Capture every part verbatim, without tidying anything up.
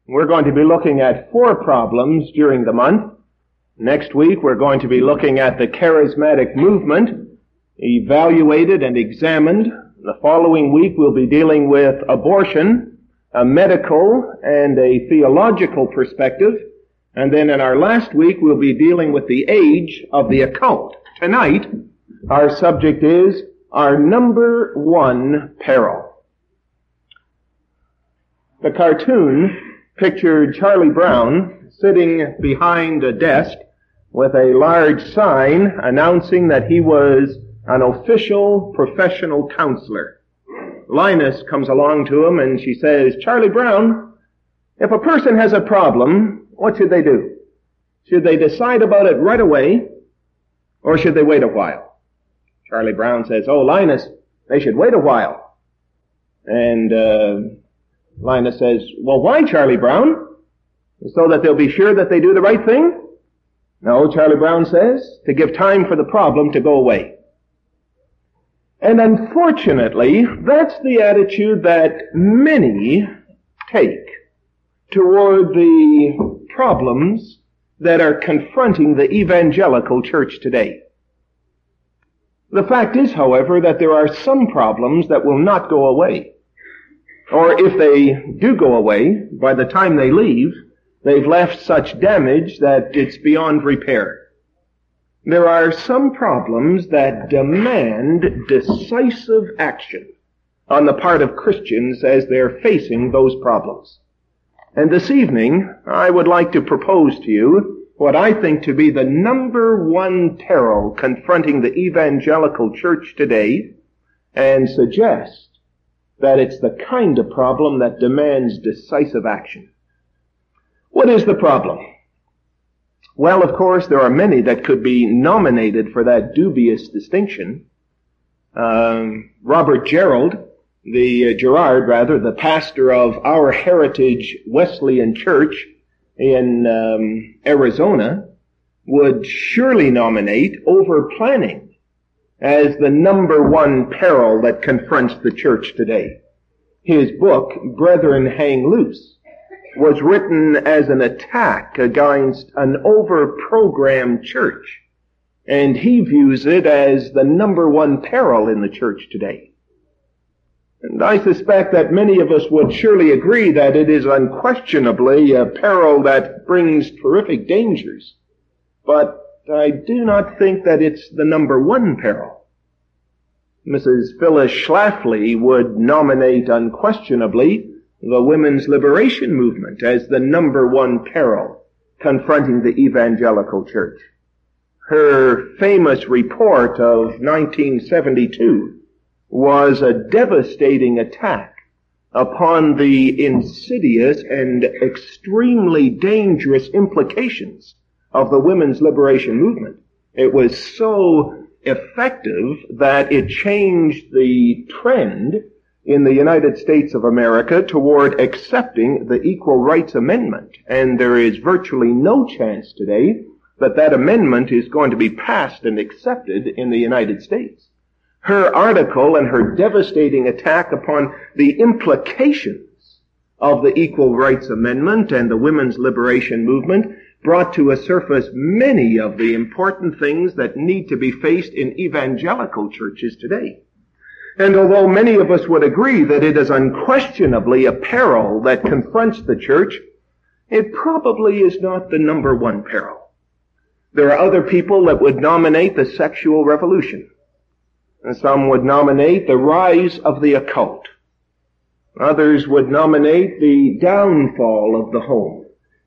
We're going to be looking at four problems during the month. Next week we're going to be looking at the charismatic movement, evaluated and examined. The following week we'll be dealing with abortion, a medical and a theological perspective. And then in our last week we'll be dealing with the age of the occult. Tonight our subject is our number one peril. The cartoon pictured Charlie Brown sitting behind a desk with a large sign announcing that he was an official professional counselor. Linus comes along to him and she says, "Charlie Brown, if a person has a problem, what should they do? Should they decide about it right away, or should they wait a while?" Charlie Brown says, "Oh, Linus, they should wait a while." And uh, Linus says, "Well, why, Charlie Brown? So that they'll be sure that they do the right thing?" "No," Charlie Brown says, "to give time for the problem to go away." And unfortunately, that's the attitude that many take toward the problems that are confronting the evangelical church today. The fact is, however, that there are some problems that will not go away. Or if they do go away, by the time they leave, they've left such damage that it's beyond repair. There are some problems that demand decisive action on the part of Christians as they're facing those problems. And this evening, I would like to propose to you what I think to be the number one peril confronting the evangelical church today, and suggest that it's the kind of problem that demands decisive action. What is the problem? Well, of course, there are many that could be nominated for that dubious distinction. Um, Robert Gerald, the uh, Gerard, rather, the pastor of Our Heritage Wesleyan Church in um, Arizona, would surely nominate over-planning as the number one peril that confronts the church today. His book, Brethren Hang Loose, was written as an attack against an over-programmed church, and he views it as the number one peril in the church today. And I suspect that many of us would surely agree that it is unquestionably a peril that brings terrific dangers, but I do not think that it's the number one peril. Missus Phyllis Schlafly would nominate unquestionably the women's liberation movement as the number one peril confronting the evangelical church. Her famous report of nineteen seventy-two was a devastating attack upon the insidious and extremely dangerous implications of the women's liberation movement. It was so effective that it changed the trend in the United States of America toward accepting the Equal Rights Amendment. And there is virtually no chance today that that amendment is going to be passed and accepted in the United States. Her article and her devastating attack upon the implications of the Equal Rights Amendment and the women's liberation movement brought to a surface many of the important things that need to be faced in evangelical churches today. And although many of us would agree that it is unquestionably a peril that confronts the church, it probably is not the number one peril. There are other people that would nominate the sexual revolution. And some would nominate the rise of the occult. Others would nominate the downfall of the home.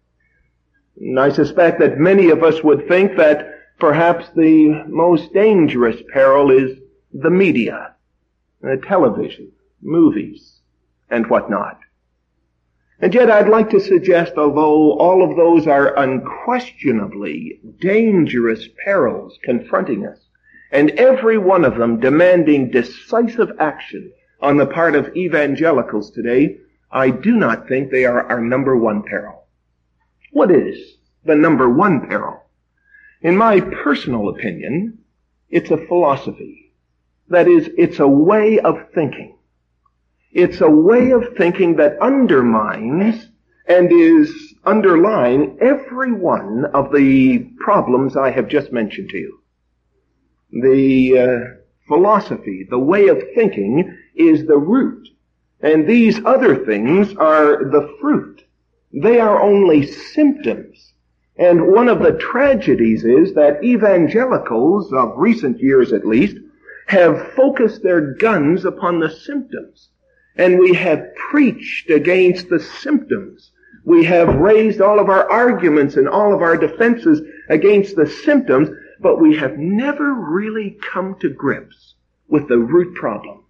And I suspect that many of us would think that perhaps the most dangerous peril is the media, the television, movies, and whatnot. And yet I'd like to suggest, although all of those are unquestionably dangerous perils confronting us, and every one of them demanding decisive action on the part of evangelicals today, I do not think they are our number one peril. What is the number one peril? In my personal opinion, it's a philosophy. That is, it's a way of thinking. It's a way of thinking that undermines and is underlying every one of the problems I have just mentioned to you. The uh, philosophy, the way of thinking, is the root, and these other things are the fruit. They are only symptoms. And one of the tragedies is that evangelicals, of recent years at least, have focused their guns upon the symptoms. And we have preached against the symptoms. We have raised all of our arguments and all of our defenses against the symptoms, but we have never really come to grips with the root problem.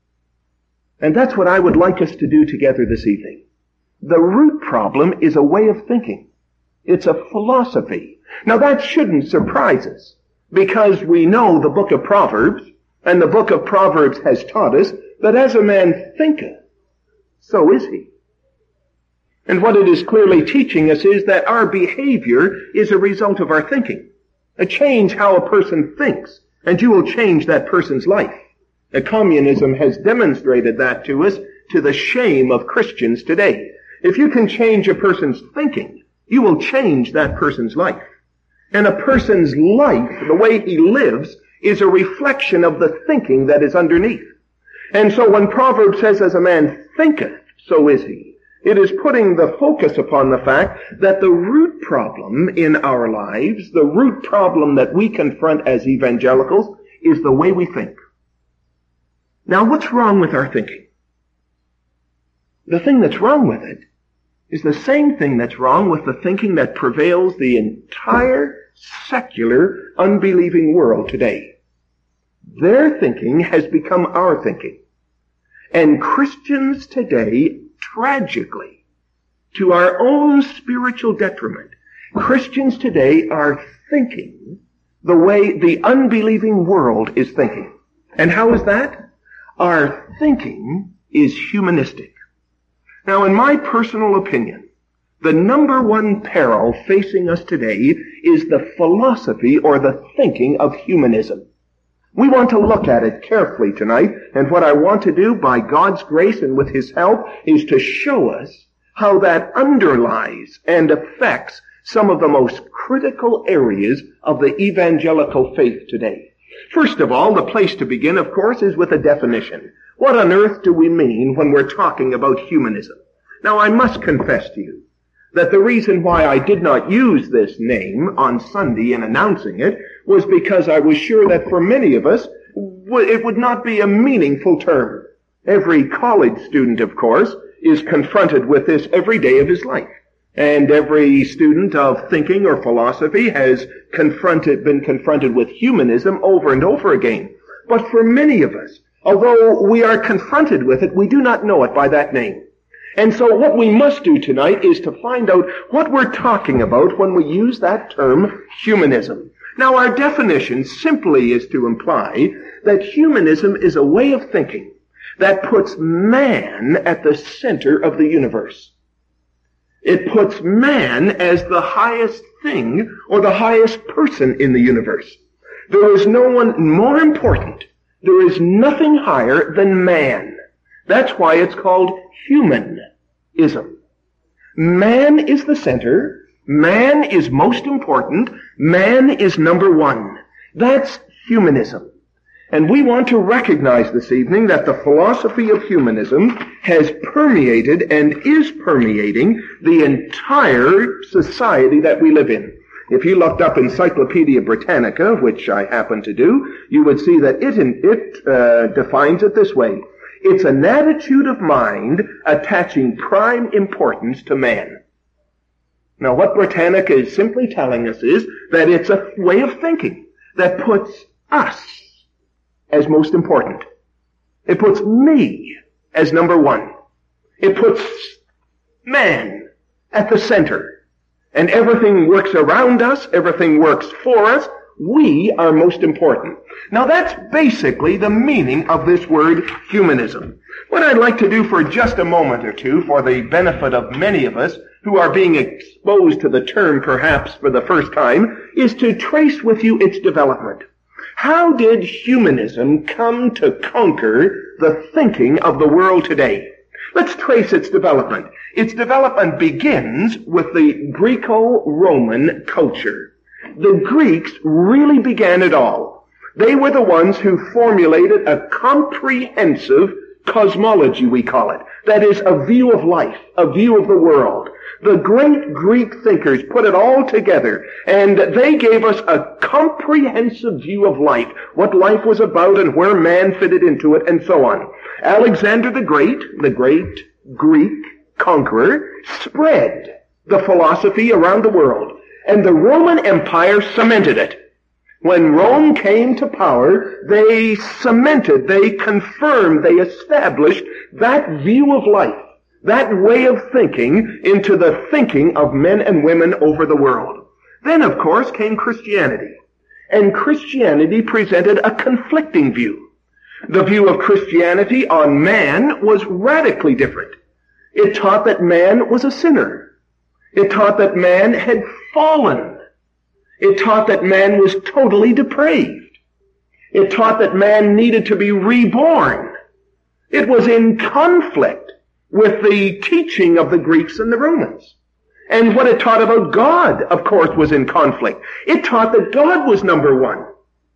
And that's what I would like us to do together this evening. The root problem is a way of thinking. It's a philosophy. Now that shouldn't surprise us, because we know the book of Proverbs, and the book of Proverbs has taught us that as a man thinketh, so is he. And what it is clearly teaching us is that our behavior is a result of our thinking. A change how a person thinks, and you will change that person's life. Uh, communism has demonstrated that to us to the shame of Christians today. If you can change a person's thinking, you will change that person's life. And a person's life, the way he lives, is a reflection of the thinking that is underneath. And so when Proverbs says, as a man thinketh, so is he, it is putting the focus upon the fact that the root problem in our lives, the root problem that we confront as evangelicals, is the way we think. Now, what's wrong with our thinking? The thing that's wrong with it is the same thing that's wrong with the thinking that prevails the entire secular, unbelieving world today. Their thinking has become our thinking. And Christians today, tragically, to our own spiritual detriment, Christians today are thinking the way the unbelieving world is thinking. And how is that? Our thinking is humanistic. Now, in my personal opinion, the number one peril facing us today is the philosophy or the thinking of humanism. We want to look at it carefully tonight, and what I want to do by God's grace and with His help is to show us how that underlies and affects some of the most critical areas of the evangelical faith today. First of all, the place to begin, of course, is with a definition. What on earth do we mean when we're talking about humanism? Now, I must confess to you that the reason why I did not use this name on Sunday in announcing it was because I was sure that for many of us, it would not be a meaningful term. Every college student, of course, is confronted with this every day of his life. And every student of thinking or philosophy has confronted, been confronted with humanism over and over again. But for many of us, although we are confronted with it, we do not know it by that name. And so what we must do tonight is to find out what we're talking about when we use that term humanism. Now, our definition simply is to imply that humanism is a way of thinking that puts man at the center of the universe. It puts man as the highest thing or the highest person in the universe. There is no one more important. There is nothing higher than man. That's why it's called humanism. Man is the center. Man is most important. Man is number one. That's humanism. And we want to recognize this evening that the philosophy of humanism has permeated and is permeating the entire society that we live in. If you looked up Encyclopedia Britannica, which I happen to do, you would see that it, it uh, defines it this way. It's an attitude of mind attaching prime importance to man. Now, what Britannica is simply telling us is that it's a way of thinking that puts us as most important. It puts me as number one. It puts man at the center. And everything works around us, everything works for us. We are most important. Now that's basically the meaning of this word humanism. What I'd like to do for just a moment or two, for the benefit of many of us who are being exposed to the term perhaps for the first time, is to trace with you its development. How did humanism come to conquer the thinking of the world today? Let's trace its development. Its development begins with the Greco-Roman culture. The Greeks really began it all. They were the ones who formulated a comprehensive cosmology, we call it. That is, a view of life, a view of the world. The great Greek thinkers put it all together, and they gave us a comprehensive view of life, what life was about and where man fitted into it, and so on. Alexander the Great, the great Greek conqueror, spread the philosophy around the world, and the Roman Empire cemented it. When Rome came to power, they cemented, they confirmed, they established that view of life, that way of thinking into the thinking of men and women over the world. Then, of course, came Christianity. And Christianity presented a conflicting view. The view of Christianity on man was radically different. It taught that man was a sinner. It taught that man had fallen. It taught that man was totally depraved. It taught that man needed to be reborn. It was in conflict with the teaching of the Greeks and the Romans. And what it taught about God, of course, was in conflict. It taught that God was number one.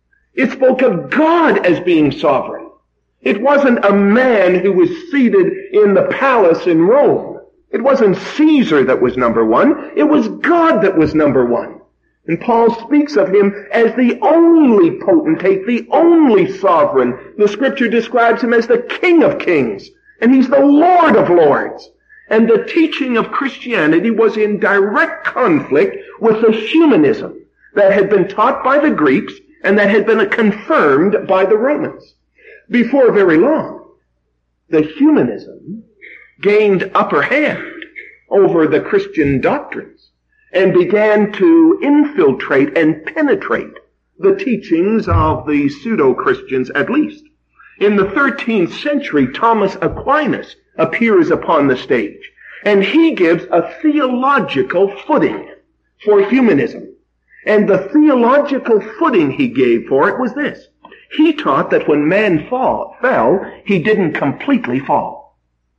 It spoke of God as being sovereign. It wasn't a man who was seated in the palace in Rome. It wasn't Caesar that was number one. It was God that was number one. And Paul speaks of him as the only potentate, the only sovereign. The Scripture describes him as the King of Kings, and he's the Lord of Lords. And the teaching of Christianity was in direct conflict with the humanism that had been taught by the Greeks and that had been confirmed by the Romans. Before very long, the humanism gained upper hand over the Christian doctrines and began to infiltrate and penetrate the teachings of the pseudo-Christians at least. In the thirteenth century, Thomas Aquinas appears upon the stage, and he gives a theological footing for humanism. And the theological footing he gave for it was this. He taught that when man fall, fell, he didn't completely fall.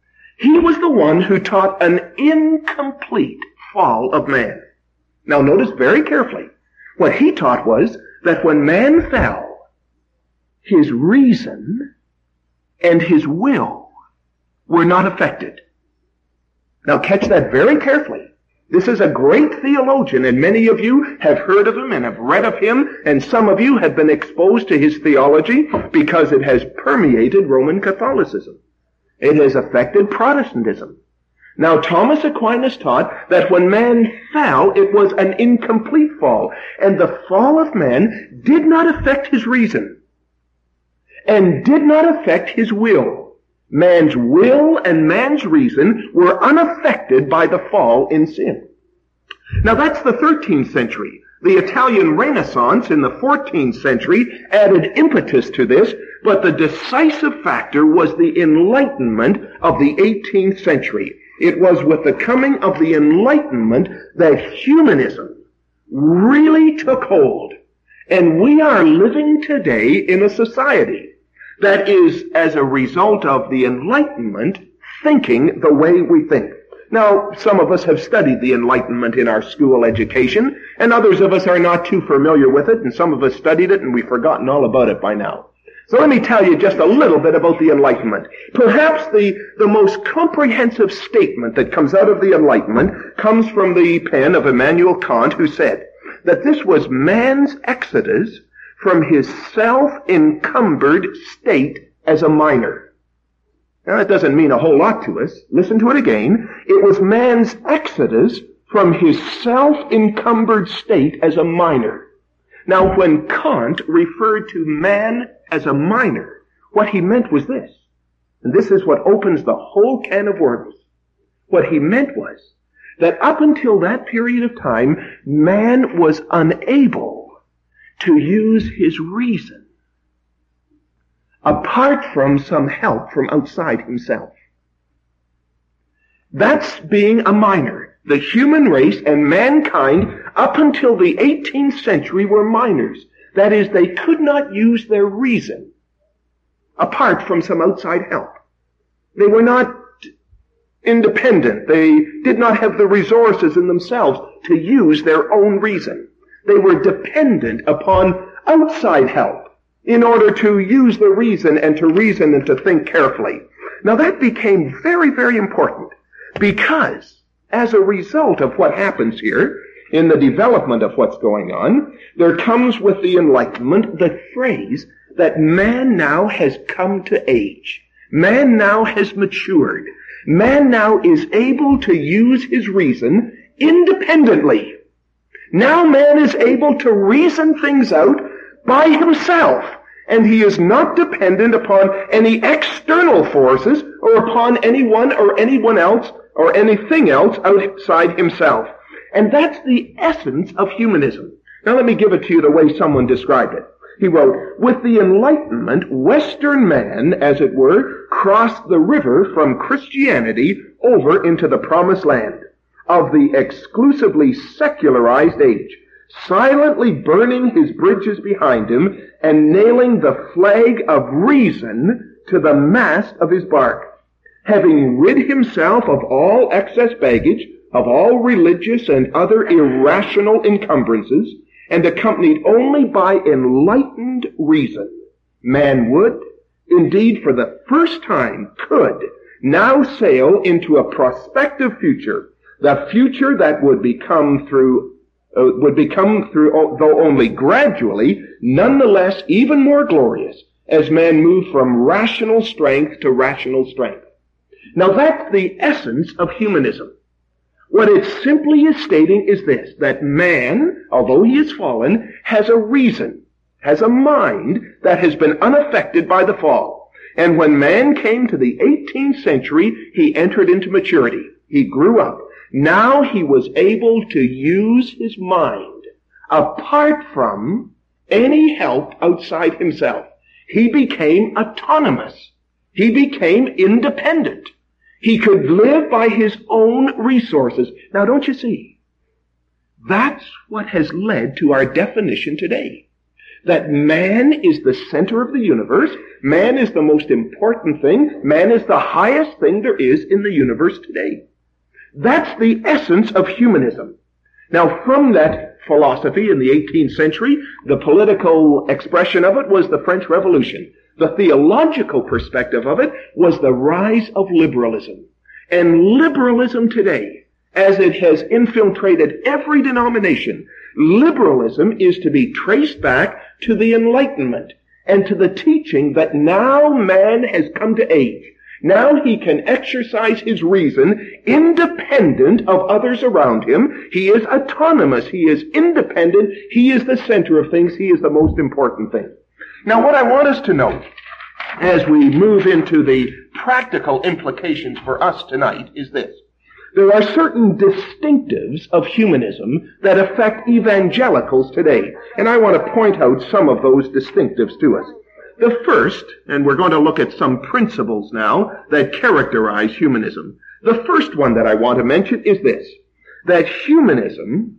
He was the one who taught an incomplete fall of man. Now notice very carefully. What he taught was that when man fell, his reason and his will were not affected. Now catch that very carefully. This is a great theologian, and many of you have heard of him and have read of him, and some of you have been exposed to his theology because it has permeated Roman Catholicism. It has affected Protestantism. Now, Thomas Aquinas taught that when man fell, it was an incomplete fall, and the fall of man did not affect his reason and did not affect his will. Man's will and man's reason were unaffected by the fall in sin. Now, that's the thirteenth century. The Italian Renaissance in the fourteenth century added impetus to this, but the decisive factor was the Enlightenment of the eighteenth century. It was with the coming of the Enlightenment that humanism really took hold. And we are living today in a society that is, as a result of the Enlightenment, thinking the way we think. Now, some of us have studied the Enlightenment in our school education, and others of us are not too familiar with it, and some of us studied it and we've forgotten all about it by now. So let me tell you just a little bit about the Enlightenment. Perhaps the, the most comprehensive statement that comes out of the Enlightenment comes from the pen of Immanuel Kant, who said that this was man's exodus from his self-encumbered state as a minor. Now, that doesn't mean a whole lot to us. Listen to it again. It was man's exodus from his self-encumbered state as a minor. Now, when Kant referred to man as a minor, what he meant was this. And this is what opens the whole can of worms. What he meant was that up until that period of time, man was unable to use his reason apart from some help from outside himself. That's being a minor. The human race and mankind up until the eighteenth century were minors. That is, they could not use their reason apart from some outside help. They were not independent. They did not have the resources in themselves to use their own reason. They were dependent upon outside help in order to use the reason and to reason and to think carefully. Now that became very, very important because as a result of what happens here in the development of what's going on, there comes with the Enlightenment the phrase that man now has come to age. Man now has matured. Man now is able to use his reason independently. Now man is able to reason things out by himself, and he is not dependent upon any external forces or upon anyone or anyone else or anything else outside himself. And that's the essence of humanism. Now let me give it to you the way someone described it. He wrote, with the Enlightenment, Western man, as it were, crossed the river from Christianity over into the Promised Land of the exclusively secularized age, silently burning his bridges behind him and nailing the flag of reason to the mast of his bark, having rid himself of all excess baggage, of all religious and other irrational encumbrances, and accompanied only by enlightened reason, man would, indeed for the first time could, now sail into a prospective future, the future that would become through, uh, would become through, though only gradually, nonetheless even more glorious, as man moved from rational strength to rational strength. Now that's the essence of humanism. What it simply is stating is this, that man, although he is fallen, has a reason, has a mind that has been unaffected by the fall. And when man came to the eighteenth century, he entered into maturity. He grew up. Now he was able to use his mind apart from any help outside himself. He became autonomous. He became independent. He could live by his own resources. Now, don't you see? That's what has led to our definition today. That man is the center of the universe. Man is the most important thing. Man is the highest thing there is in the universe today. That's the essence of humanism. Now, from that philosophy in the eighteenth century, the political expression of it was the French Revolution. The theological perspective of it was the rise of liberalism. And liberalism today, as it has infiltrated every denomination, liberalism is to be traced back to the Enlightenment and to the teaching that now man has come to age. Now he can exercise his reason independent of others around him. He is autonomous. He is independent. He is the center of things. He is the most important thing. Now, what I want us to note as we move into the practical implications for us tonight is this. There are certain distinctives of humanism that affect evangelicals today, and I want to point out some of those distinctives to us. The first, and we're going to look at some principles now that characterize humanism. The first one that I want to mention is this, that humanism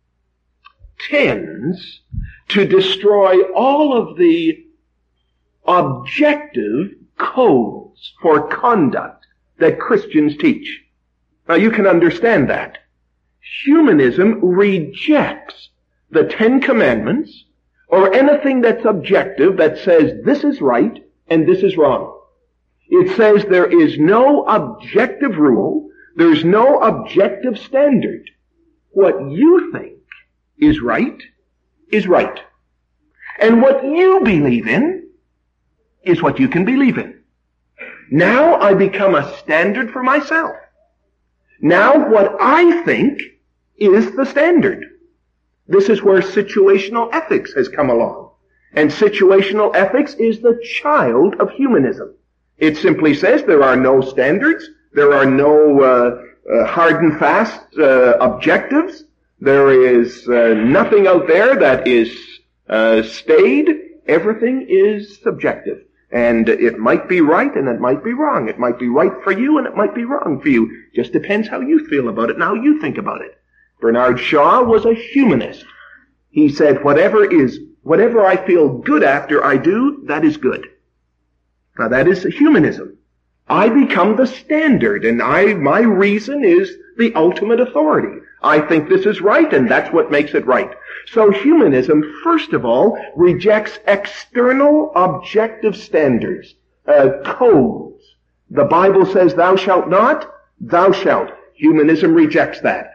tends to destroy all of the objective codes for conduct that Christians teach. Now you can understand that. Humanism rejects the Ten Commandments or anything that's objective that says this is right and this is wrong. It says there is no objective rule, there's no objective standard. What you think is right is right. And what you believe in is what you can believe in. Now I become a standard for myself. Now what I think is the standard. This is where situational ethics has come along. And situational ethics is the child of humanism. It simply says there are no standards, there are no uh, uh, hard and fast uh, objectives, there is uh, nothing out there that is uh, staid, everything is subjective. And it might be right and it might be wrong. It might be right for you and it might be wrong for you. Just depends how you feel about it and how you think about it. Bernard Shaw was a humanist. He said, whatever is, whatever I feel good after I do, that is good. Now that is humanism. I become the standard, and I, my reason is the ultimate authority. I think this is right, and that's what makes it right. So humanism, first of all, rejects external objective standards, uh, codes. The Bible says, thou shalt not, thou shalt. Humanism rejects that.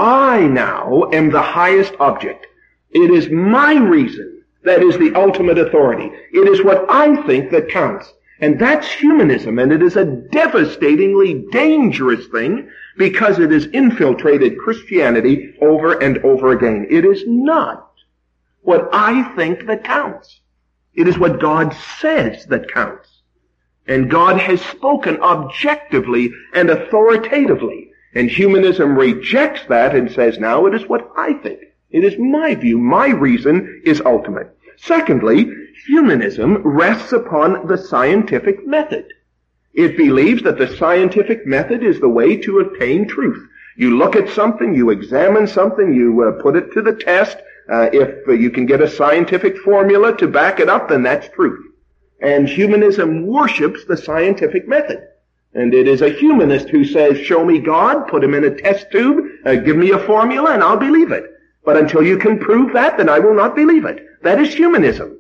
I now am the highest object. It is my reason that is the ultimate authority. It is what I think that counts. And that's humanism, and it is a devastatingly dangerous thing because it has infiltrated Christianity over and over again. It is not what I think that counts. It is what God says that counts. And God has spoken objectively and authoritatively. And humanism rejects that and says, now it is what I think. It is my view. My reason is ultimate. Secondly, humanism rests upon the scientific method. It believes that the scientific method is the way to attain truth. You look at something, you examine something, you uh, put it to the test. Uh, if uh, you can get a scientific formula to back it up, then that's truth. And humanism worships the scientific method. And it is a humanist who says, show me God, put him in a test tube, uh, give me a formula, and I'll believe it. But until you can prove that, then I will not believe it. That is humanism.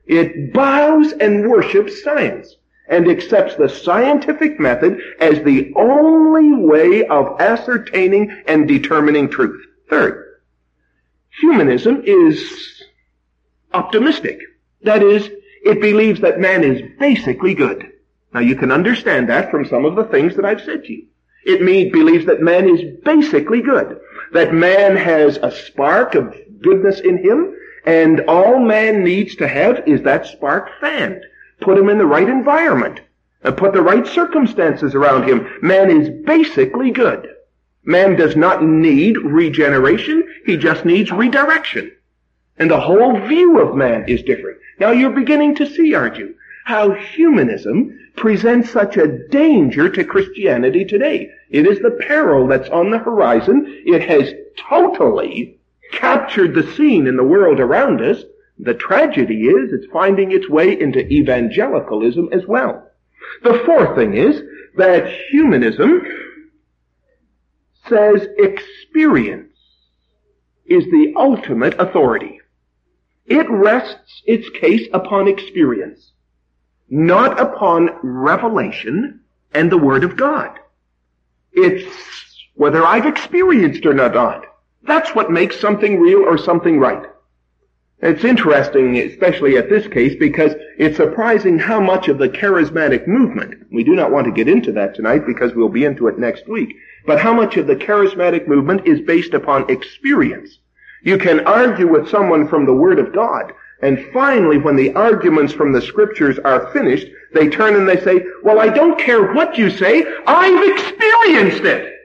It bows and worships science and accepts the scientific method as the only way of ascertaining and determining truth. Third, humanism is optimistic. That is, it believes that man is basically good. Now you can understand that from some of the things that I've said to you. It means, believes that man is basically good. That man has a spark of goodness in him, and all man needs to have is that spark fanned. Put him in the right environment, and put the right circumstances around him. Man is basically good. Man does not need regeneration, he just needs redirection. And the whole view of man is different. Now you're beginning to see, aren't you, how humanism presents such a danger to Christianity today. It is the peril that's on the horizon. It has totally captured the scene in the world around us. The tragedy is it's finding its way into evangelicalism as well. The fourth thing is that humanism says experience is the ultimate authority. It rests its case upon experience, not upon revelation and the Word of God. It's whether I've experienced or not. That's what makes something real or something right. It's interesting, especially at this case, because it's surprising how much of the charismatic movement, we do not want to get into that tonight because we'll be into it next week, but how much of the charismatic movement is based upon experience. You can argue with someone from the Word of God, and finally, when the arguments from the Scriptures are finished, they turn and they say, well, I don't care what you say, I've experienced it.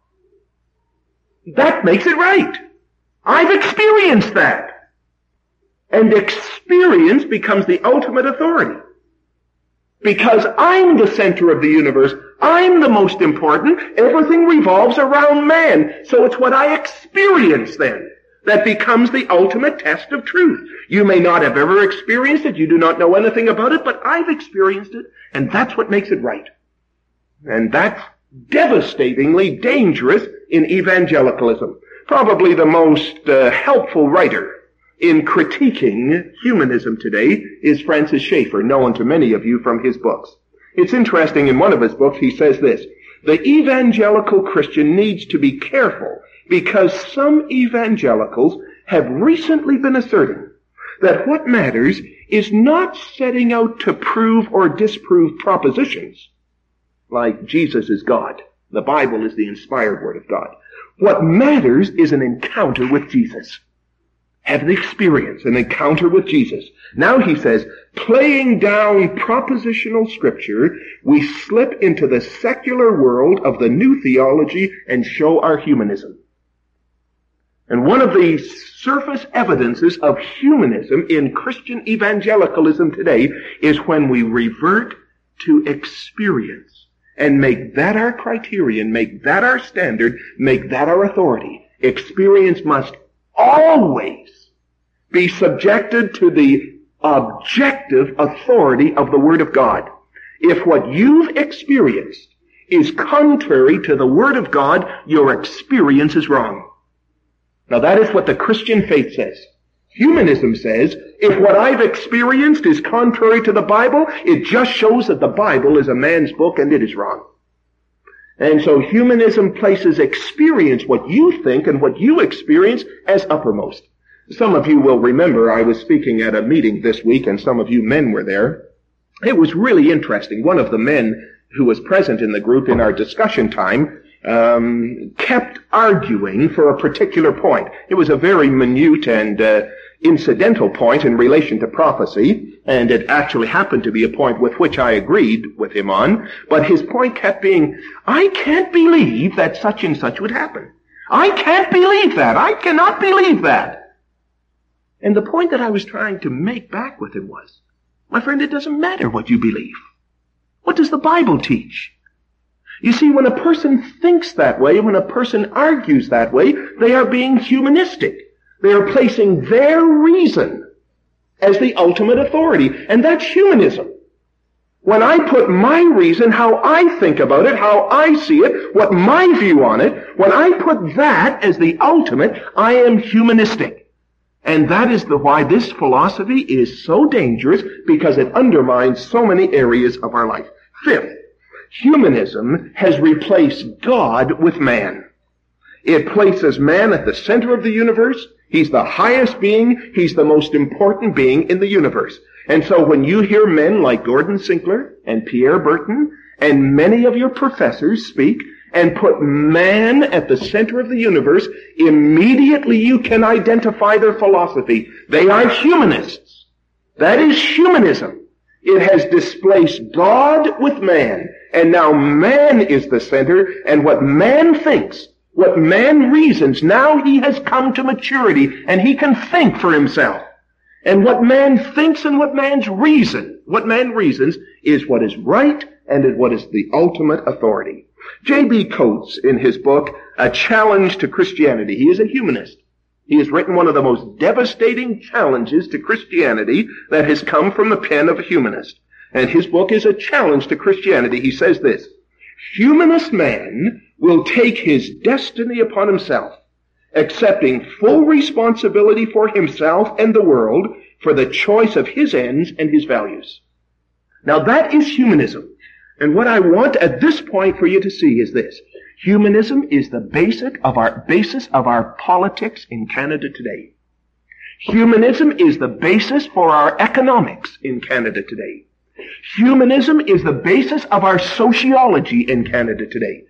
That makes it right. I've experienced that. And experience becomes the ultimate authority. Because I'm the center of the universe. I'm the most important. Everything revolves around man. So it's what I experience then that becomes the ultimate test of truth. You may not have ever experienced it. You do not know anything about it, but I've experienced it. And that's what makes it right. And that's devastatingly dangerous in evangelicalism. Probably the most uh, helpful writer in critiquing humanism today is Francis Schaeffer, known to many of you from his books. It's interesting, in one of his books he says this, the evangelical Christian needs to be careful because some evangelicals have recently been asserting that what matters is not setting out to prove or disprove propositions, like Jesus is God. The Bible is the inspired Word of God. What matters is an encounter with Jesus. Have an experience, an encounter with Jesus. Now he says, playing down propositional scripture, we slip into the secular world of the new theology and show our humanism. And one of the surface evidences of humanism in Christian evangelicalism today is when we revert to experience and make that our criterion, make that our standard, make that our authority. Experience must always be subjected to the objective authority of the Word of God. If what you've experienced is contrary to the Word of God, your experience is wrong. Now that is what the Christian faith says. Humanism says, if what I've experienced is contrary to the Bible, it just shows that the Bible is a man's book and it is wrong. And so humanism places experience, what you think and what you experience, as uppermost. Some of you will remember I was speaking at a meeting this week, and some of you men were there. It was really interesting. One of the men who was present in the group in our discussion time um, kept arguing for a particular point. It was a very minute and uh, incidental point in relation to prophecy, and it actually happened to be a point with which I agreed with him on, but his point kept being, I can't believe that such and such would happen. I can't believe that. I cannot believe that. And the point that I was trying to make back with him was, my friend, it doesn't matter what you believe. What does the Bible teach? You see, when a person thinks that way, when a person argues that way, they are being humanistic. They are placing their reason as the ultimate authority, and that's humanism. When I put my reason, how I think about it, how I see it, what my view on it, when I put that as the ultimate, I am humanistic. And that is the why this philosophy is so dangerous, because it undermines so many areas of our life. Fifth, humanism has replaced God with man. It places man at the center of the universe. He's the highest being. He's the most important being in the universe. And so when you hear men like Gordon Sinclair and Pierre Burton and many of your professors speak and put man at the center of the universe, immediately you can identify their philosophy. They are humanists. That is humanism. It has displaced God with man, and now man is the center, and what man thinks, what man reasons, now he has come to maturity, and he can think for himself. And what man thinks and what man's reason, what man reasons, is what is right and is what is the ultimate authority. J B Coates, in his book, A Challenge to Christianity, he is a humanist. He has written one of the most devastating challenges to Christianity that has come from the pen of a humanist. And his book is A Challenge to Christianity. He says this, humanist man will take his destiny upon himself, accepting full responsibility for himself and the world for the choice of his ends and his values. Now that is humanism. And what I want at this point for you to see is this. Humanism is the basic of our basis of our politics in Canada today. Humanism is the basis for our economics in Canada today. Humanism is the basis of our sociology in Canada today.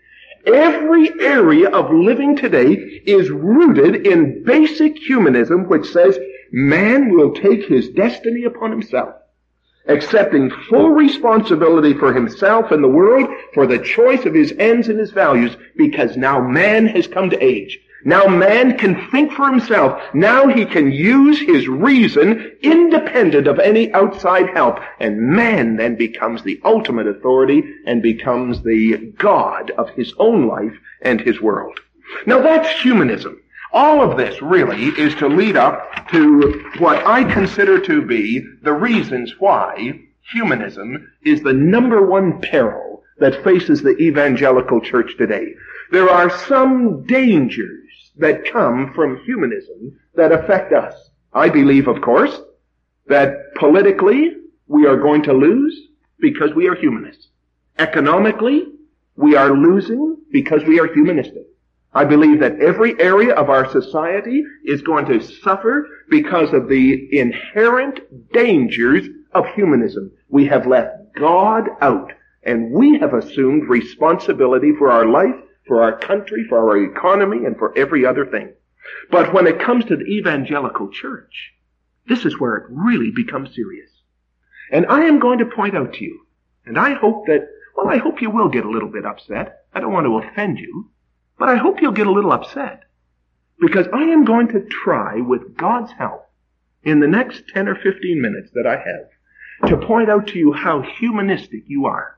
Every area of living today is rooted in basic humanism, which says man will take his destiny upon himself, accepting full responsibility for himself and the world for the choice of his ends and his values, because now man has come to age. Now man can think for himself. Now he can use his reason independent of any outside help. And man then becomes the ultimate authority and becomes the God of his own life and his world. Now that's humanism. All of this really is to lead up to what I consider to be the reasons why humanism is the number one peril that faces the evangelical church today. There are some dangers that come from humanism that affect us. I believe, of course, that politically we are going to lose because we are humanists. Economically, we are losing because we are humanistic. I believe that every area of our society is going to suffer because of the inherent dangers of humanism. We have left God out, and we have assumed responsibility for our life, for our country, for our economy, and for every other thing. But when it comes to the evangelical church, this is where it really becomes serious. And I am going to point out to you, and I hope that, well, I hope you will get a little bit upset. I don't want to offend you, but I hope you'll get a little upset, because I am going to try, with God's help, in the next ten or fifteen minutes that I have, to point out to you how humanistic you are.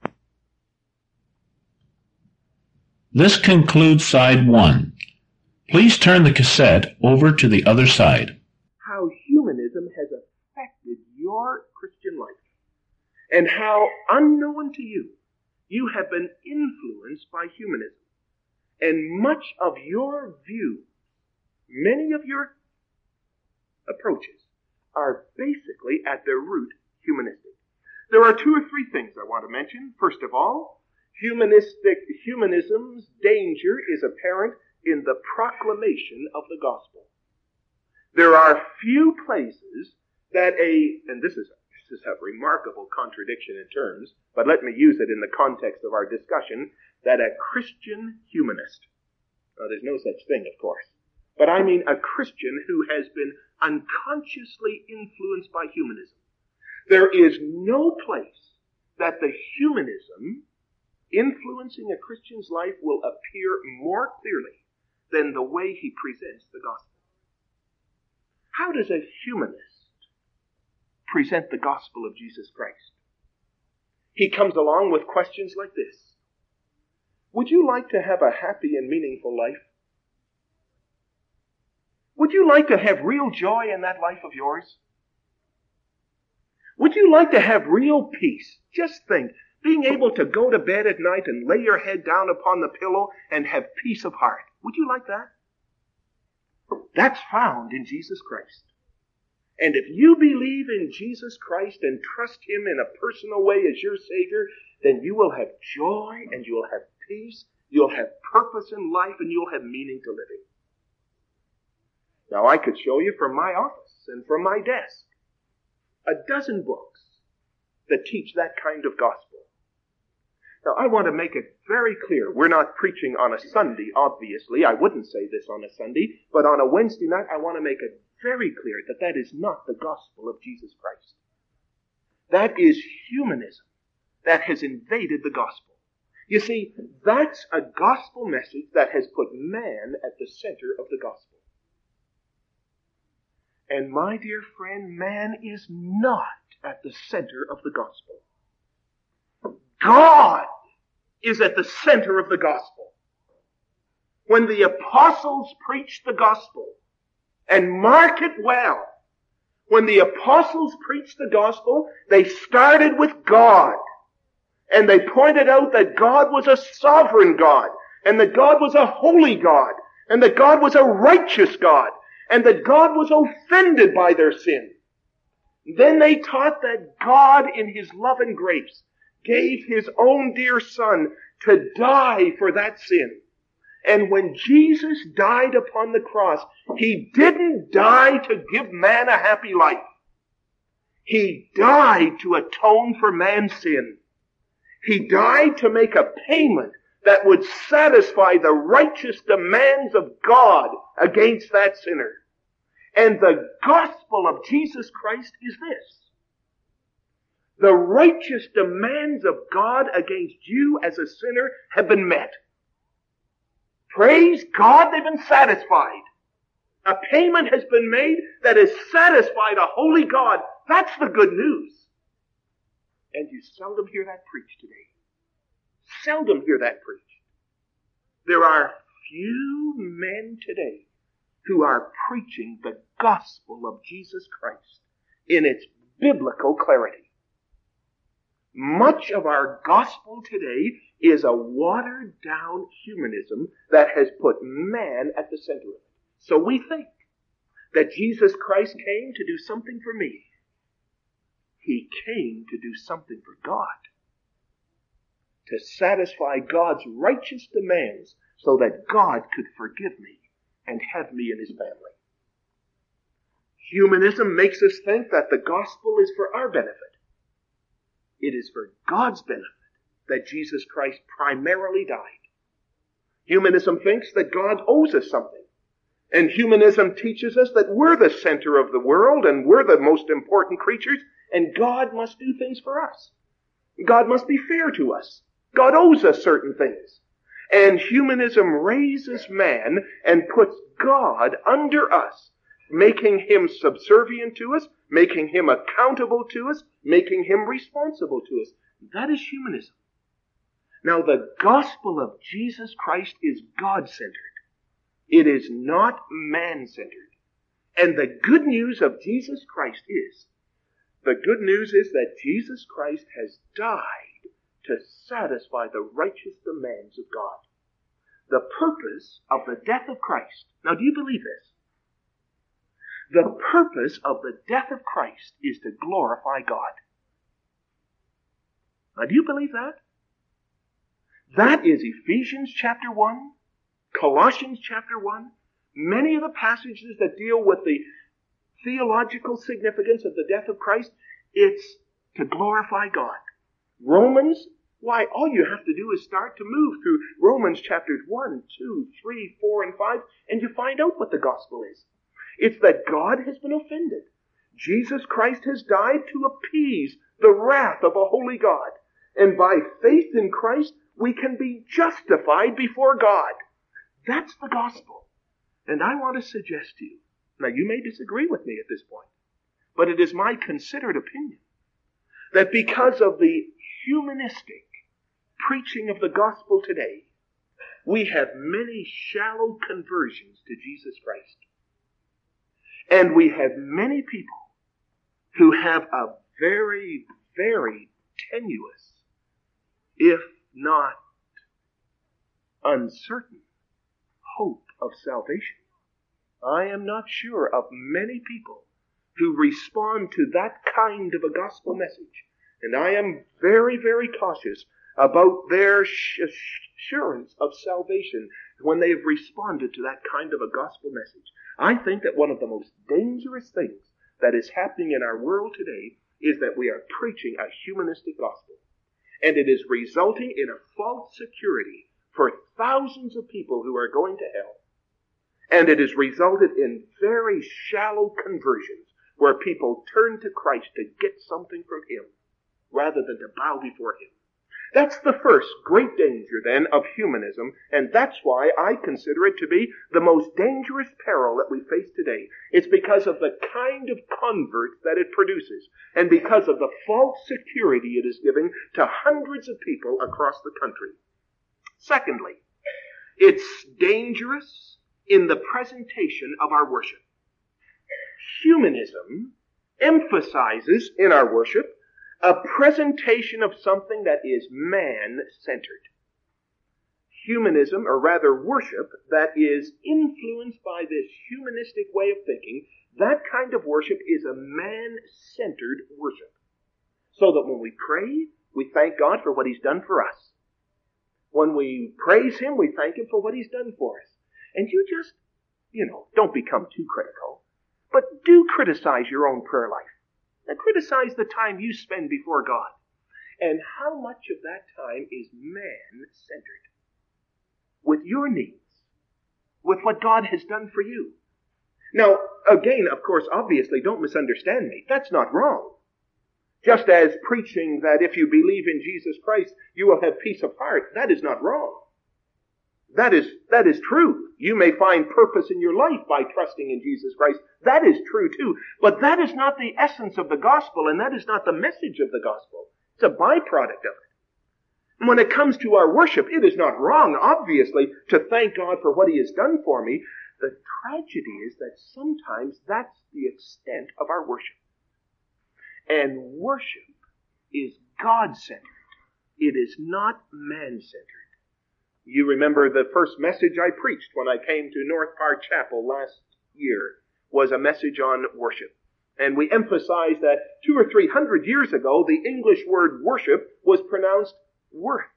This concludes side one. Please turn the cassette over to the other side. How humanism has affected your Christian life. and how, unknown to you, you have been influenced by humanism. And much of your view, many of your approaches, are basically at their root humanistic. There are two or three things I want to mention. First of all, humanistic humanism's danger is apparent in the proclamation of the gospel. There are few places that a, and this is, this is a remarkable contradiction in terms, but let me use it in the context of our discussion, that a Christian humanist, now there's no such thing, of course, but I mean a Christian who has been unconsciously influenced by humanism. There is no place that the humanism influencing a Christian's life will appear more clearly than the way he presents the gospel. How does a humanist present the gospel of Jesus Christ? He comes along with questions like this. Would you like to have a happy and meaningful life? Would you like to have real joy in that life of yours? Would you like to have real peace? Just think, being able to go to bed at night and lay your head down upon the pillow and have peace of heart. Would you like that? That's found in Jesus Christ. And if you believe in Jesus Christ and trust Him in a personal way as your Savior, then you will have joy and you will have peace, you'll have purpose in life, and you'll have meaning to living. Now, I could show you from my office and from my desk a dozen books that teach that kind of gospel. Now, I want to make it very clear. We're not preaching on a Sunday, obviously. I wouldn't say this on a Sunday. But on a Wednesday night, I want to make it very clear that that is not the gospel of Jesus Christ. That is humanism that has invaded the gospel. You see, that's a gospel message that has put man at the center of the gospel. And my dear friend, man is not at the center of the gospel. God is at the center of the gospel. When the apostles preached the gospel, and mark it well, when the apostles preached the gospel, they started with God. And they pointed out that God was a sovereign God, and that God was a holy God, and that God was a righteous God, and that God was offended by their sin. Then they taught that God, in His love and grace, gave His own dear Son to die for that sin. And when Jesus died upon the cross, He didn't die to give man a happy life. He died to atone for man's sin. He died to make a payment that would satisfy the righteous demands of God against that sinner. And the gospel of Jesus Christ is this. The righteous demands of God against you as a sinner have been met. Praise God, they've been satisfied. A payment has been made that has satisfied a holy God. That's the good news. And you seldom hear that preached today. Seldom hear that preached. There are few men today who are preaching the gospel of Jesus Christ in its biblical clarity. Much of our gospel today is a watered-down humanism that has put man at the center of it. So we think that Jesus Christ came to do something for me. He came to do something for God, to satisfy God's righteous demands so that God could forgive me and have me in His family. Humanism makes us think that the gospel is for our benefit. It is for God's benefit that Jesus Christ primarily died. Humanism thinks that God owes us something. And humanism teaches us that we're the center of the world and we're the most important creatures, and God must do things for us. God must be fair to us. God owes us certain things. And humanism raises man and puts God under us, making Him subservient to us, making Him accountable to us, making Him responsible to us. That is humanism. Now, the gospel of Jesus Christ is God-centered. It is not man-centered. And the good news of Jesus Christ is The good news is that Jesus Christ has died to satisfy the righteous demands of God. The purpose of the death of Christ. Now, do you believe this? The purpose of the death of Christ is to glorify God. Now, do you believe that? That is Ephesians chapter one, Colossians chapter one, many of the passages that deal with the theological significance of the death of Christ. It's to glorify God. Romans, why, all you have to do is start to move through Romans chapters one, two, three, four, and five, and you find out what the gospel is. It's that God has been offended. Jesus Christ has died to appease the wrath of a holy God. And by faith in Christ, we can be justified before God. That's the gospel. And I want to suggest to you, now you may disagree with me at this point, but it is my considered opinion that because of the humanistic preaching of the gospel today, we have many shallow conversions to Jesus Christ. And we have many people who have a very, very tenuous, if not uncertain, hope of salvation. I am not sure of many people who respond to that kind of a gospel message. And I am very, very cautious about their assurance of salvation when they've responded to that kind of a gospel message. I think that one of the most dangerous things that is happening in our world today is that we are preaching a humanistic gospel. And it is resulting in a false security for thousands of people who are going to hell. And it has resulted in very shallow conversions where people turn to Christ to get something from Him rather than to bow before Him. That's the first great danger, then, of humanism, and that's why I consider it to be the most dangerous peril that we face today. It's because of the kind of converts that it produces, and because of the false security it is giving to hundreds of people across the country. Secondly, it's dangerous in the presentation of our worship. Humanism emphasizes in our worship a presentation of something that is man-centered. Humanism, or rather worship, that is influenced by this humanistic way of thinking, that kind of worship is a man-centered worship. So that when we pray, we thank God for what He's done for us. When we praise Him, we thank Him for what He's done for us. And you just, you know, don't become too critical, but do criticize your own prayer life. And criticize the time you spend before God. And how much of that time is man-centered? With your needs. With what God has done for you. Now, again, of course, obviously, don't misunderstand me. That's not wrong. Just as preaching that if you believe in Jesus Christ, you will have peace of heart, that is not wrong. That is, that is true. You may find purpose in your life by trusting in Jesus Christ. That is true too. But that is not the essence of the gospel, and that is not the message of the gospel. It's a byproduct of it. And when it comes to our worship, it is not wrong, obviously, to thank God for what He has done for me. The tragedy is that sometimes that's the extent of our worship. And worship is God-centered. It is not man-centered. You remember the first message I preached when I came to North Park Chapel last year was a message on worship. And we emphasized that two or three hundred years ago, the English word worship was pronounced worthship.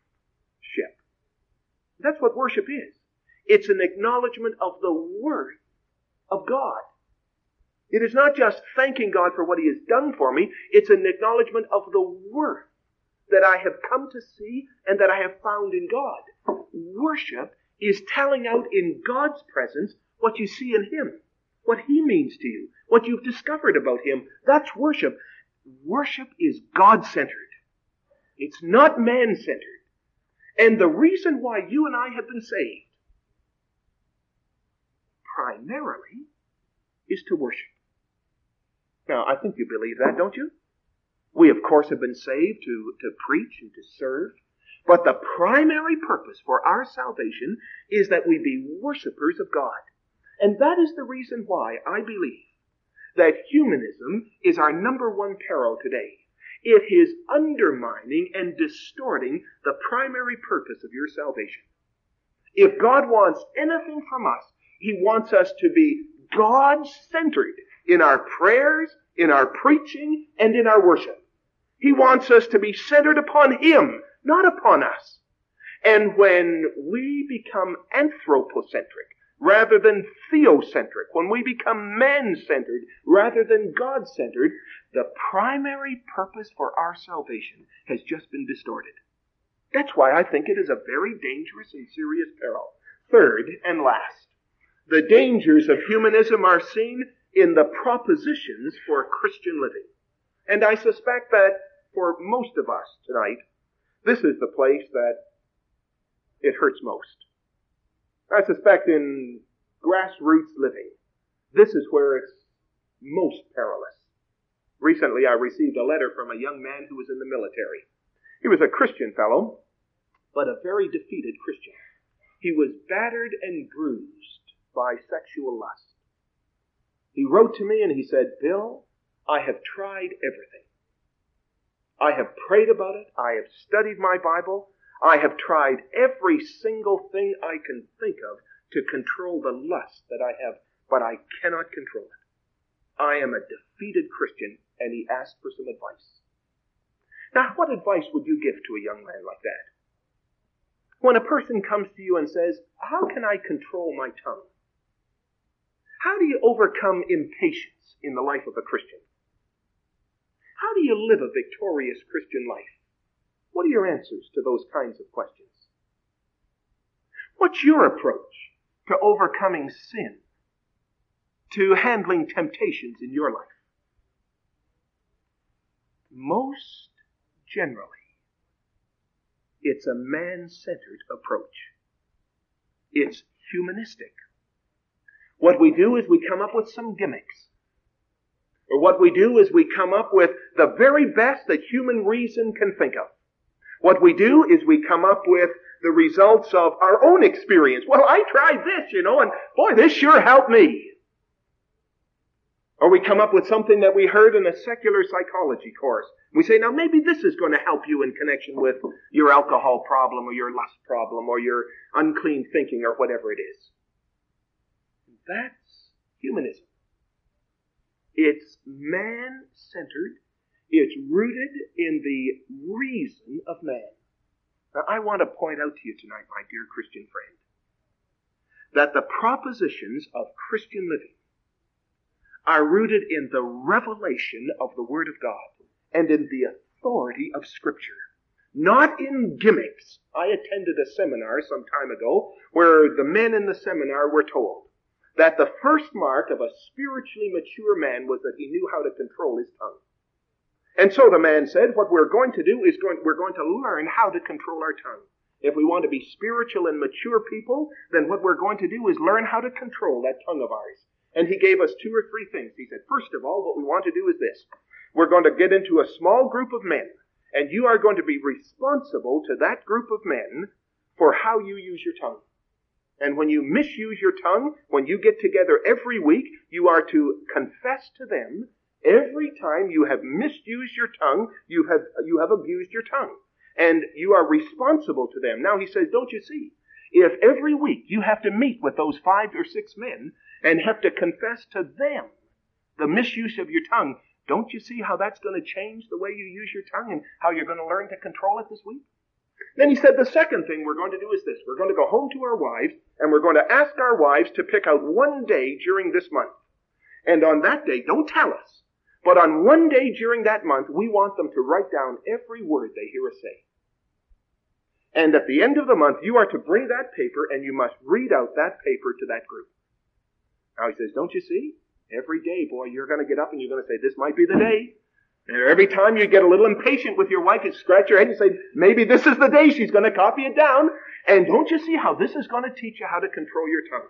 That's what worship is. It's an acknowledgement of the worth of God. It is not just thanking God for what He has done for me. It's an acknowledgement of the worth that I have come to see and that I have found in God. Worship is telling out in God's presence what you see in Him, what He means to you, what you've discovered about Him. That's worship. Worship is God-centered. It's not man-centered. And the reason why you and I have been saved, primarily, is to worship. Now, I think you believe that, don't you? We, of course, have been saved to, to preach and to serve. But the primary purpose for our salvation is that we be worshipers of God. And that is the reason why I believe that humanism is our number one peril today. It is undermining and distorting the primary purpose of your salvation. If God wants anything from us, He wants us to be God-centered in our prayers, in our preaching, and in our worship. He wants us to be centered upon Him, not upon us. And when we become anthropocentric rather than theocentric, when we become man-centered rather than God-centered, the primary purpose for our salvation has just been distorted. That's why I think it is a very dangerous and serious peril. Third and last, the dangers of humanism are seen in the propositions for Christian living. And I suspect that for most of us tonight, this is the place that it hurts most. I suspect in grassroots living, this is where it's most perilous. Recently I received a letter from a young man who was in the military. He was a Christian fellow, but a very defeated Christian. He was battered and bruised by sexual lust. He wrote to me and he said, "Bill, I have tried everything. I have prayed about it. I have studied my Bible. I have tried every single thing I can think of to control the lust that I have, but I cannot control it. I am a defeated Christian," and he asked for some advice. Now, what advice would you give to a young man like that? When a person comes to you and says, "How can I control my tongue? How do you overcome impatience in the life of a Christian? How do you live a victorious Christian life?" What are your answers to those kinds of questions? What's your approach to overcoming sin, to handling temptations in your life? Most generally, it's a man-centered approach. It's humanistic. What we do is we come up with some gimmicks. Or what we do is we come up with the very best that human reason can think of. What we do is we come up with the results of our own experience. Well, I tried this, you know, and boy, this sure helped me. Or we come up with something that we heard in a secular psychology course. We say, now maybe this is going to help you in connection with your alcohol problem or your lust problem or your unclean thinking or whatever it is. That's humanism. It's man-centered. It's rooted in the reason of man. Now, I want to point out to you tonight, my dear Christian friend, that the propositions of Christian living are rooted in the revelation of the Word of God and in the authority of Scripture, not in gimmicks. I attended a seminar some time ago where the men in the seminar were told that the first mark of a spiritually mature man was that he knew how to control his tongue. And so the man said, what we're going to do is going, we're going to learn how to control our tongue. If we want to be spiritual and mature people, then what we're going to do is learn how to control that tongue of ours. And he gave us two or three things. He said, first of all, what we want to do is this. We're going to get into a small group of men, and you are going to be responsible to that group of men for how you use your tongue. And when you misuse your tongue, when you get together every week, you are to confess to them every time you have misused your tongue, you have, you have abused your tongue. And you are responsible to them. Now he says, don't you see? If every week you have to meet with those five or six men and have to confess to them the misuse of your tongue, don't you see how that's going to change the way you use your tongue and how you're going to learn to control it this week? Then he said the second thing we're going to do is this. We're going to go home to our wives and we're going to ask our wives to pick out one day during this month. And on that day, don't tell us, but on one day during that month, we want them to write down every word they hear us say. And at the end of the month, you are to bring that paper and you must read out that paper to that group. Now he says, don't you see? Every day, boy, you're going to get up and you're going to say, this might be the day. And every time you get a little impatient with your wife, you scratch your head and say, maybe this is the day. She's going to copy it down. And don't you see how this is going to teach you how to control your tongue?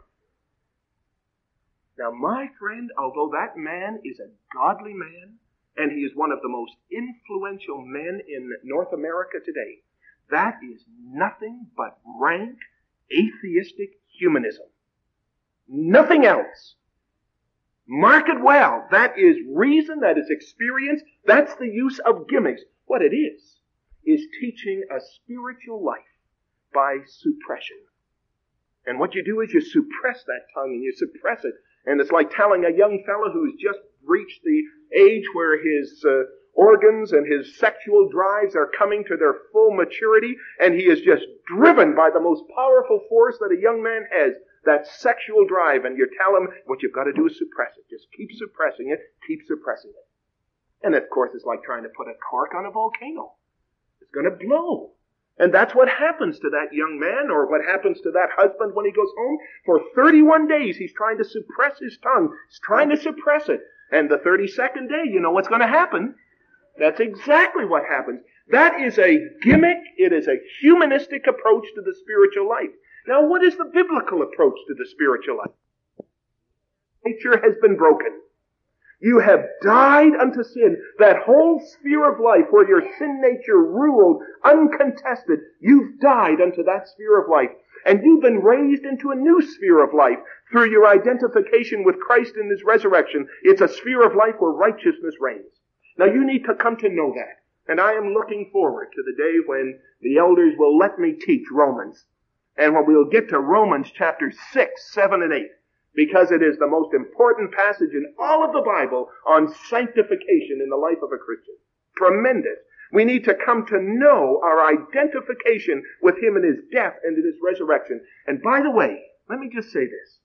Now, my friend, although that man is a godly man, and he is one of the most influential men in North America today, that is nothing but rank atheistic humanism. Nothing else. Mark it well. That is reason, that is experience, that's the use of gimmicks. What it is, is teaching a spiritual life by suppression. And what you do is you suppress that tongue and you suppress it. And it's like telling a young fellow who's just reached the age where his uh, organs and his sexual drives are coming to their full maturity, and he is just driven by the most powerful force that a young man has, that sexual drive, and you tell him what you've got to do is suppress it. Just keep suppressing it, keep suppressing it. And of course it's like trying to put a cork on a volcano. It's going to blow. And that's what happens to that young man, or what happens to that husband when he goes home. For thirty-one days he's trying to suppress his tongue. He's trying to suppress it. And the thirty-second day, you know what's going to happen. That's exactly what happens. That is a gimmick. It is a humanistic approach to the spiritual life. Now, what is the biblical approach to the spiritual life? Nature has been broken. You have died unto sin. That whole sphere of life where your sin nature ruled uncontested, you've died unto that sphere of life. And you've been raised into a new sphere of life through your identification with Christ in His resurrection. It's a sphere of life where righteousness reigns. Now you need to come to know that. And I am looking forward to the day when the elders will let me teach Romans. And when we'll get to Romans chapter six, seven, and eight. Because it is the most important passage in all of the Bible on sanctification in the life of a Christian. Tremendous. We need to come to know our identification with Him in His death and in His resurrection. And by the way, let me just say this.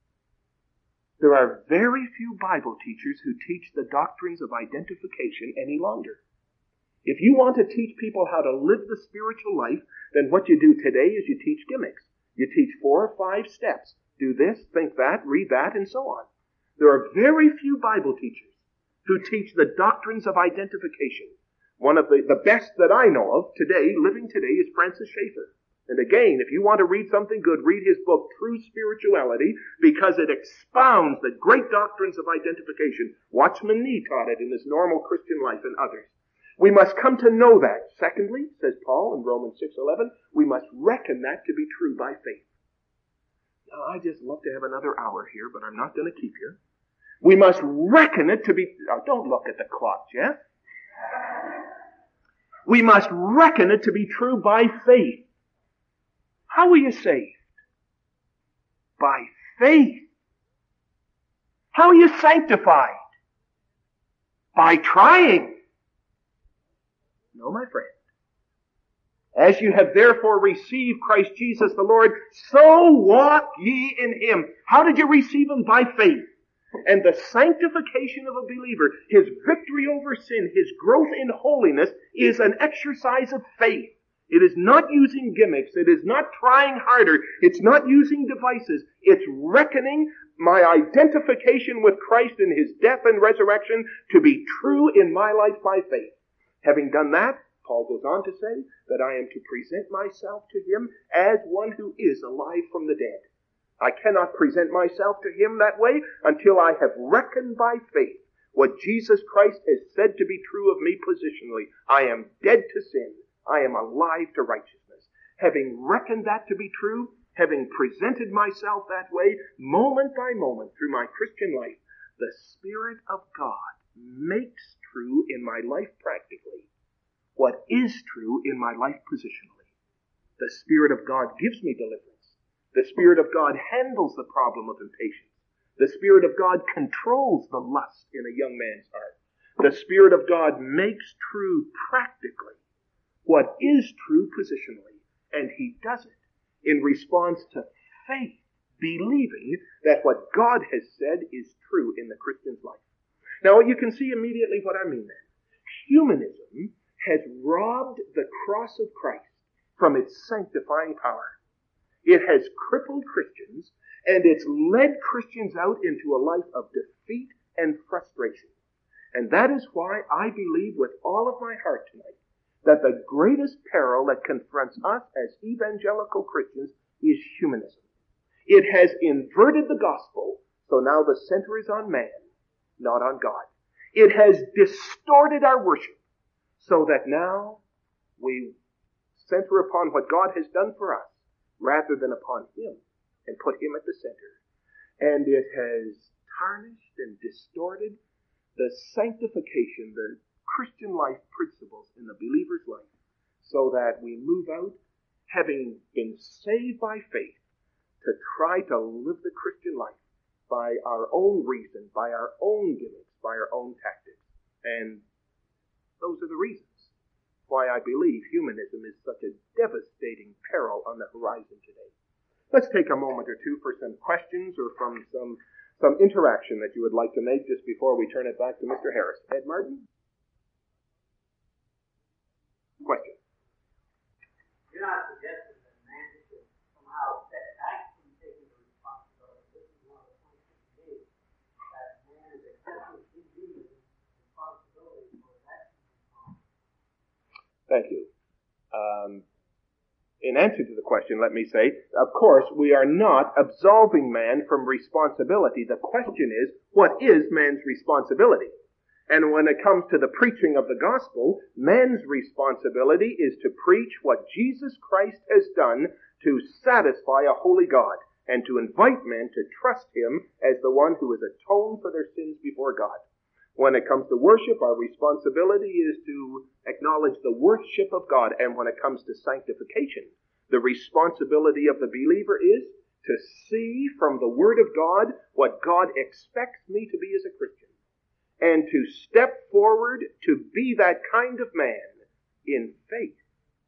There are very few Bible teachers who teach the doctrines of identification any longer. If you want to teach people how to live the spiritual life, then what you do today is you teach gimmicks. You teach four or five steps. Do this, think that, read that, and so on. There are very few Bible teachers who teach the doctrines of identification. One of the, the best that I know of today, living today, is Francis Schaeffer. And again, if you want to read something good, read his book, True Spirituality, because it expounds the great doctrines of identification. Watchman Nee taught it in his normal Christian life and others. We must come to know that. Secondly, says Paul in Romans six eleven, we must reckon that to be true by faith. Now, I just love to have another hour here, but I'm not going to keep you. We must reckon it to be... Now, don't look at the clock, Jeff. We must reckon it to be true by faith. How are you saved? By faith. How are you sanctified? By trying. No, my friend. As you have therefore received Christ Jesus the Lord, so walk ye in Him. How did you receive Him? By faith. And the sanctification of a believer, his victory over sin, his growth in holiness, is an exercise of faith. It is not using gimmicks. It is not trying harder. It's not using devices. It's reckoning my identification with Christ in His death and resurrection to be true in my life by faith. Having done that, Paul goes on to say that I am to present myself to Him as one who is alive from the dead. I cannot present myself to Him that way until I have reckoned by faith what Jesus Christ has said to be true of me positionally. I am dead to sin. I am alive to righteousness. Having reckoned that to be true, having presented myself that way, moment by moment through my Christian life, the Spirit of God makes true in my life practically what is true in my life positionally. The Spirit of God gives me deliverance. The Spirit of God handles the problem of impatience. The Spirit of God controls the lust in a young man's heart. The Spirit of God makes true practically what is true positionally. And He does it in response to faith, believing that what God has said is true in the Christian's life. Now you can see immediately what I mean then. Humanism has robbed the cross of Christ from its sanctifying power. It has crippled Christians, and it's led Christians out into a life of defeat and frustration. And that is why I believe with all of my heart tonight that the greatest peril that confronts us as evangelical Christians is humanism. It has inverted the gospel, so now the center is on man, not on God. It has distorted our worship, so that now we center upon what God has done for us, rather than upon Him, and put Him at the center. And it has tarnished and sanctification, the Christian life principles in the believer's life, so that we move out, having been saved by faith, to try to live the Christian life by our own reason, by our own gimmicks, by our own tactics. And those are the reasons why I believe humanism is such a devastating peril on the horizon today. Let's take a moment or two for some questions or from some some interaction that you would like to make just before we turn it back to Mister Harris. Ed Martin? Question. You're not suggesting that man should somehow step back from taking the responsibility. This is one of the points that you made, that man is accepting his responsibility for his actions. Thank you. Um, in answer to the question, let me say, of course, we are not absolving man from responsibility. The question is, what is man's responsibility? And when it comes to the preaching of the gospel, man's responsibility is to preach what Jesus Christ has done to satisfy a holy God and to invite men to trust him as the one who has atoned for their sins before God. When it comes to worship, our responsibility is to acknowledge the worship of God. And when it comes to sanctification, the responsibility of the believer is to see from the Word of God what God expects me to be as a Christian, and to step forward to be that kind of man in faith,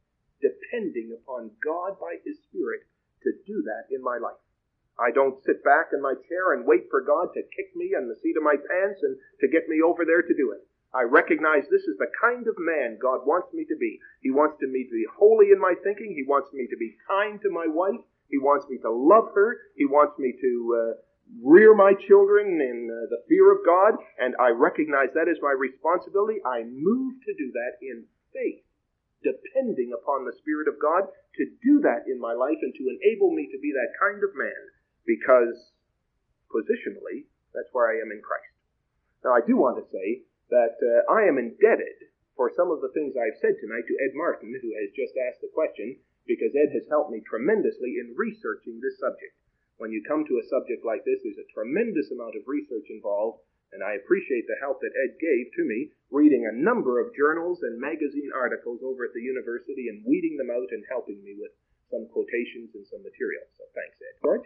depending upon God by his Spirit to do that in my life. I don't sit back in my chair and wait for God to kick me on the seat of my pants and to get me over there to do it. I recognize this is the kind of man God wants me to be. He wants me to be holy in my thinking. He wants me to be kind to my wife. He wants me to love her. He wants me to uh, rear my children in uh, the fear of God, and I recognize that as my responsibility. I move to do that in faith, depending upon the Spirit of God to do that in my life and to enable me to be that kind of man, because positionally, that's where I am in Christ. Now, I do want to say that uh, I am indebted for some of the things I've said tonight to Ed Martin, who has just asked the question, because Ed has helped me tremendously in researching this subject. When you come to a subject like this, there's a tremendous amount of research involved, and I appreciate the help that Ed gave to me, reading a number of journals and magazine articles over at the university and weeding them out and helping me with some quotations and some material. So thanks, Ed. George?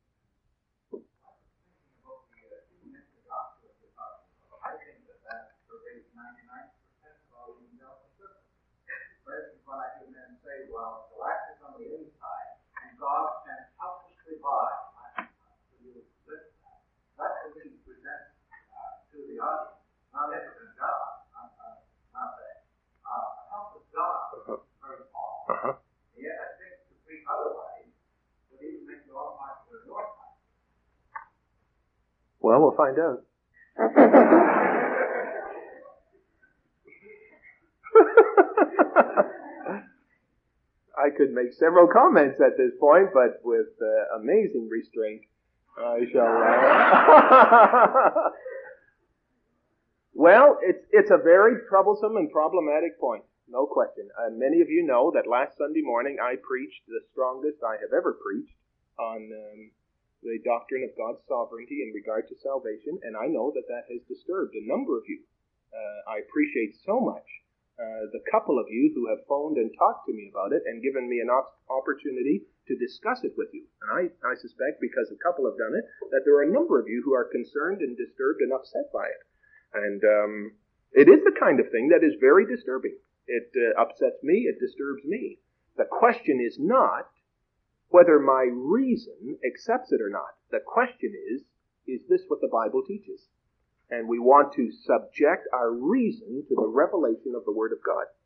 I think that that pervades ninety-nine percent of all evangelical systems. For instance, when I hear men say, well, the wax is on the inside, and God can helplessly buy. That to me presents uh, to the audience, not everything God, not, uh, not that, uh, a helpless God, uh-huh. Very Paul. Uh-huh. And yet I think to speak otherwise would even make you all popular in your time. Well, we'll find out. I could make several comments at this point, but with uh, amazing restraint, I shall. Uh... Well, it's it's a very troublesome and problematic point, no question. Uh, many of you know that last Sunday morning I preached the strongest I have ever preached on um, the doctrine of God's sovereignty in regard to salvation, and I know that that has disturbed a number of you. Uh, I appreciate so much uh, the couple of you who have phoned and talked to me about it and given me an op- opportunity to discuss it with you. And I, I suspect, because a couple have done it, that there are a number of you who are concerned and disturbed and upset by it. And um, it is the kind of thing that is very disturbing. It uh, upsets me, it disturbs me. The question is not whether my reason accepts it or not. The question is, is this what the Bible teaches? And we want to subject our reason to the revelation of the Word of God.